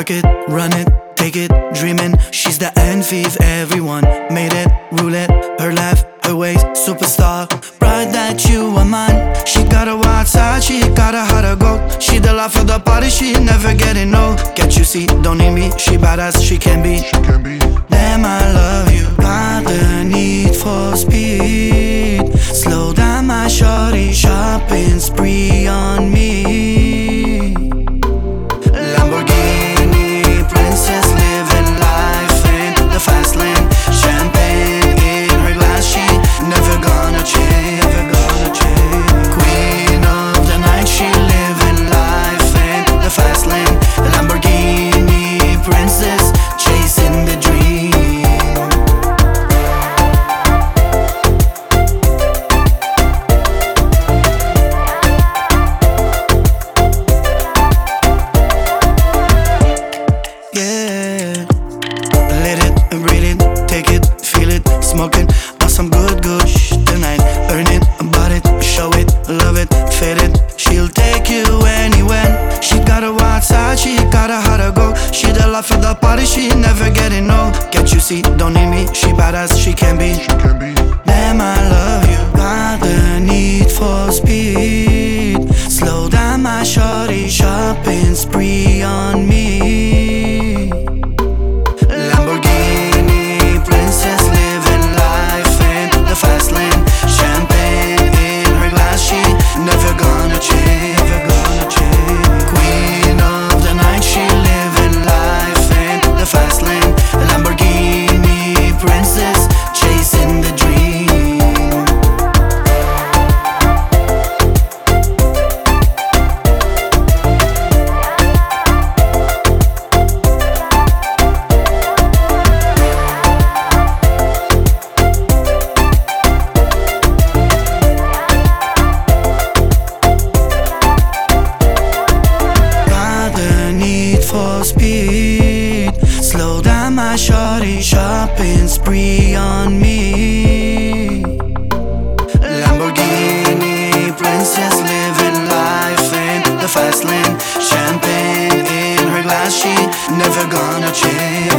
Work it, run it, take it, dreaming. She's the envy of everyone. Made it, rule it, her life, her ways, superstar. Proud that you are mine. She got a wild side, she got a heart of gold. She the life of the party, she never getting old. Can't you see, don't need me, she badass, she can be. Damn, I love you. Got the need for speed. Slow down my shorty, shopping spree on me. Lamborghini princess living life in the fast lane. Champagne in her glass, she never gonna change, never gonna change. Queen of the night, she living life in the fast lane. Lamborghini princess chasing the dream. Smoking on some good shh tonight. Earn it, about it, show it, love it, fit it. She'll take you anywhere. She got a wild side, she got a heart of gold. She the life of the party, she never getting old. Can't you see, don't need me, she badass, she can be. Damn, I love you. Got the need for speed. Slow down my shorty, shopping spree on me. Lamborghini princess living life in the fast lane. Champagne in her glass, she never gonna change, never gonna change. Queen of the night, she living life in the fast lane. Lamborghini princess chasing the dream. For speed, slow down my shorty, shopping spree on me. Lamborghini princess living life in the fast lane. Champagne in her glass, she never gonna change.